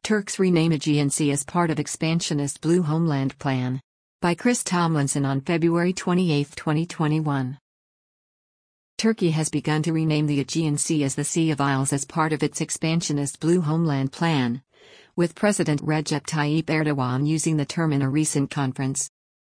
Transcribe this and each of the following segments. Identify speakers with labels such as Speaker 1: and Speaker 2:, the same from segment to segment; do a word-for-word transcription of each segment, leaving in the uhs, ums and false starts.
Speaker 1: Turks rename Aegean Sea as part of expansionist Blue Homeland Plan. By Chris Tomlinson on February twenty-eighth, twenty twenty-one. Turkey has begun to rename the Aegean Sea as the Sea of Isles as part of its expansionist Blue Homeland Plan, with President Recep Tayyip Erdogan using the term in a recent conference.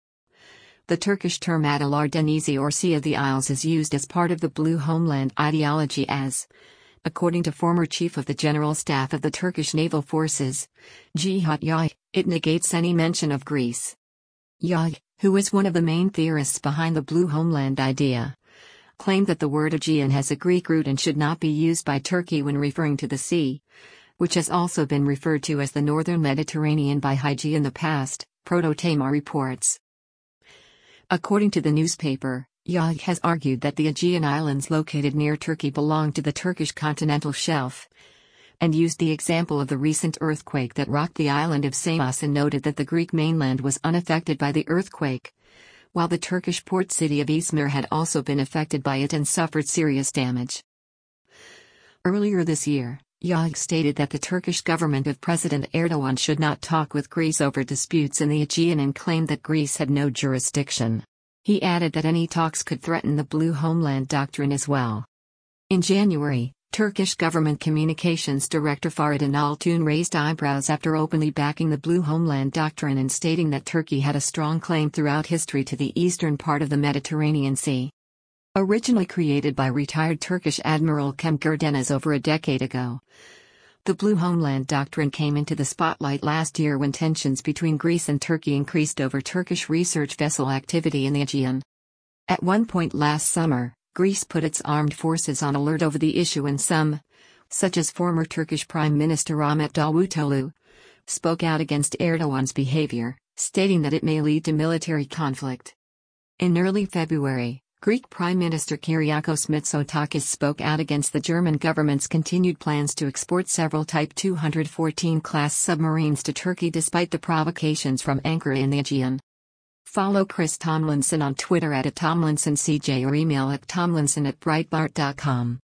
Speaker 1: The Turkish term Adalar Denizi or Sea of the Isles is used as part of the Blue Homeland ideology as, according to former Chief of the General Staff of the Turkish Naval Forces, Cihat Yay, it negates any mention of Greece. Yay, who is one of the main theorists behind the Blue Homeland idea, claimed that the word Aegean has a Greek root and should not be used by Turkey when referring to the sea, which has also been referred to as the Northern Mediterranean by Hygge in the past, Proto-Tamar reports. According to the newspaper, Yay has argued that the Aegean Islands located near Turkey belong to the Turkish continental shelf, and used the example of the recent earthquake that rocked the island of Samos and noted that the Greek mainland was unaffected by the earthquake, while the Turkish port city of Izmir had also been affected by it and suffered serious damage. Earlier this year, Yay stated that the Turkish government of President Erdogan should not talk with Greece over disputes in the Aegean and claimed that Greece had no jurisdiction. He added that any talks could threaten the Blue Homeland Doctrine as well. In January, Turkish government communications director Fahrettin Altun raised eyebrows after openly backing the Blue Homeland Doctrine and stating that Turkey had a strong claim throughout history to the eastern part of the Mediterranean Sea. Originally created by retired Turkish Admiral Cem Gerdeniz over a decade ago, the Blue Homeland Doctrine came into the spotlight last year when tensions between Greece and Turkey increased over Turkish research vessel activity in the Aegean. At one point last summer, Greece put its armed forces on alert over the issue and some, such as former Turkish Prime Minister Ahmet Davutoglu, spoke out against Erdogan's behavior, stating that it may lead to military conflict. In early February, Greek Prime Minister Kyriakos Mitsotakis spoke out against the German government's continued plans to export several Type two fourteen class submarines to Turkey despite the provocations from Ankara in the Aegean. Follow Chris Tomlinson on Twitter at Tomlinson C J or email at tomlinson at breitbart dot com.